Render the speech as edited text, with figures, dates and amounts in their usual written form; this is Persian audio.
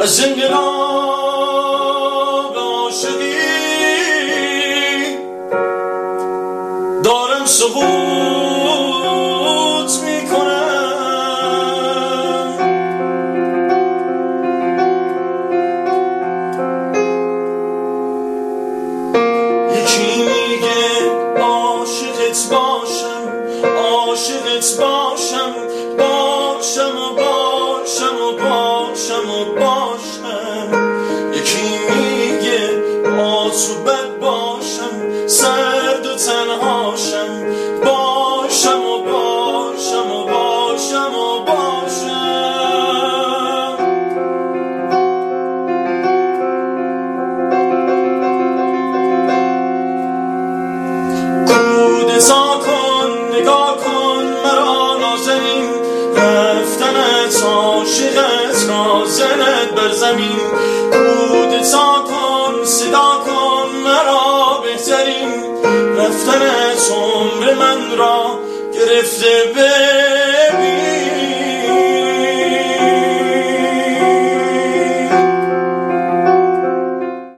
از انقلاب عاشقی دارم سقوط میکنم. یکی میگه عاشقت باشم، عاشقت باشم، باشم و باشم و باشم و باشم. یکی میگه با تو بد باشم، سرد و تنهاشم، باشم و باشم و باشم و باشم. کودتا کن، نگاه کن مرا نازنین، رفتنت عاشقت نازنت بر زمین. کودتا کن، صدا کن مرا بهترین، رفتنت عمر من را گرفته به